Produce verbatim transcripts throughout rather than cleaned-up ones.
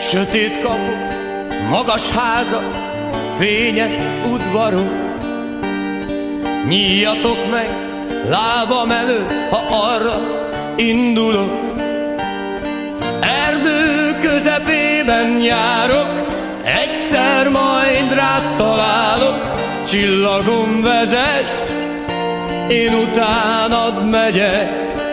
Sötét kapuk, magas házak, fényes udvarok. Nyíljatok meg lábam előtt, ha arra indulok. Erdő közepében járok, egyszer majd rád találok. Csillagom vezess, én utánad megyek.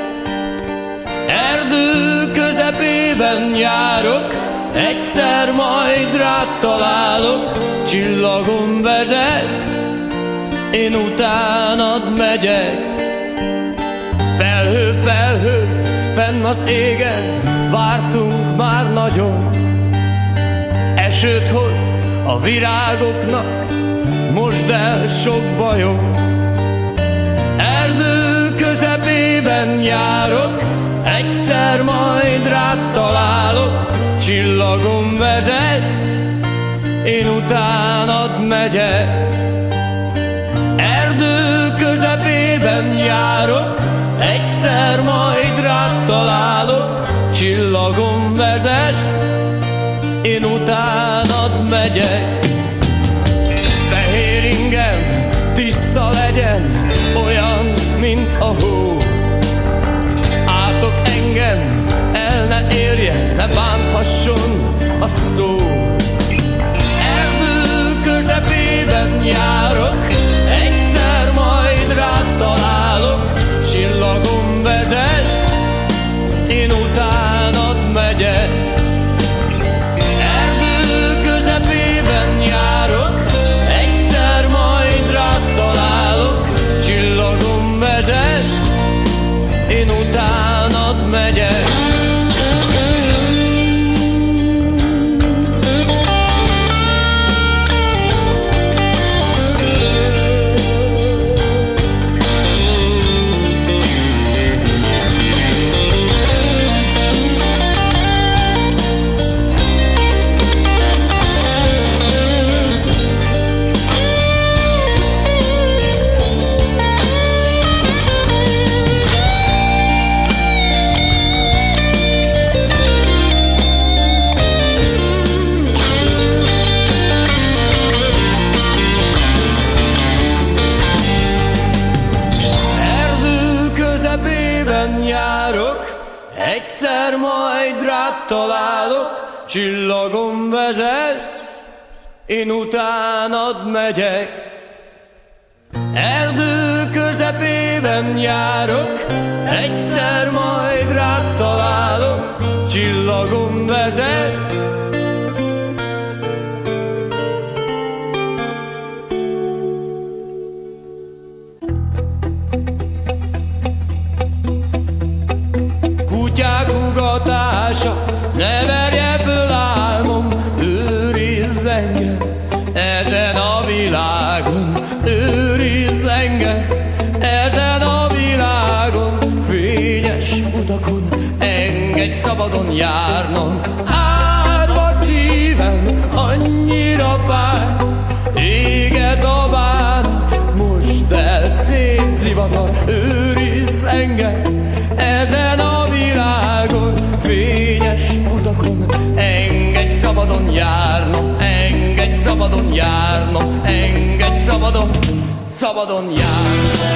Erdő közepében járok, egyszer majd rád találok. Csillagom vezess, én utánad megyek. Felhő, felhő, fenn az égen, vártunk már nagyon. Esőt hoz a virágoknak, mosd el sok bajom. Erdő közepében járok, egyszer majd rád találok. Csillagom vezess, én utánad megyek. Erdő közepében járok, egyszer majd rád találok. Csillagom vezess, én utánad megyek. Fehér ingem tiszta legyen, olyan, mint a hó. Átok engem, el ne érjen, ne bánthasson a szó. Erdő közepében járok, egyszer majd rád találok. Csillagom vezess, én utánad megyek. Erdő közepében járok, egyszer majd rád találok. Csillagom vezess, én utánad megyek. Járok, egyszer majd rád találok. Csillagom vezess, én utánad megyek. Erdő közepében járok, egyszer majd rád találok. Csillagom vezess, kutyák ugatása, ne verje föl álmom, őrizz engem ezen a világon, őrizz engem ezen a világon. Fényes utakon engedj szabadon járnom, árva szívem annyira fáj. Éget a bánat, most el szét zivatar, őrizz engem ezen a világon. Fényes utakon engedj szabadon járnom, engedj szabadon járnom, engedj szabadon, szabadon járnom.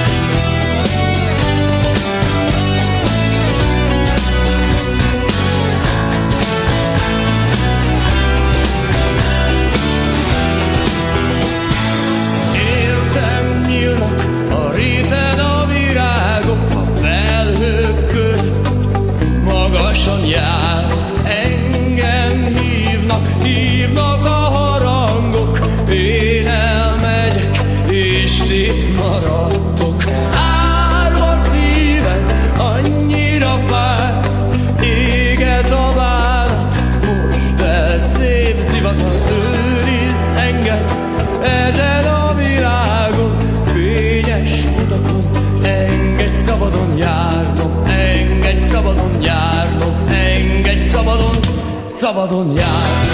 Értem nyílnak a réten a virágok, a felhők között magasan jár. Engem hívnak, hívnak a harangok, én elmegyek, és ti maradtok. Árva szívem annyira fáj, éget a bánat, most el szép zivatar, őrizd engem ezen a világon. Fényes utakon engedj szabadon járnom, engedj szabadon járnom, engedj szabadon, szabadon járnom.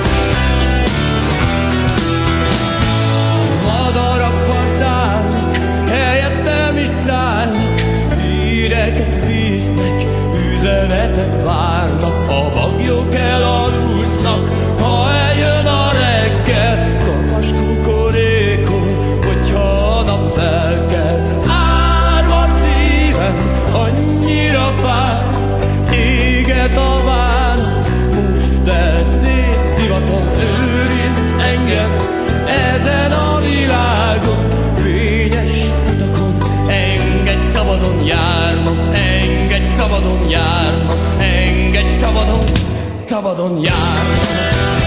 Madarak hazának néznek, üzenetet várnak, a bagyok elalúznak, ha eljön a reggel, kakas kukorékol, hogyha a nap felkel. Árva szívem, annyira fáj, éget a válasz, most el szétszivatott, őrizz engem ezen a világon, fényes utakon, engedj szabadon járnom, engedj szabadon járnom, engedj szabadon, szabadon járnom.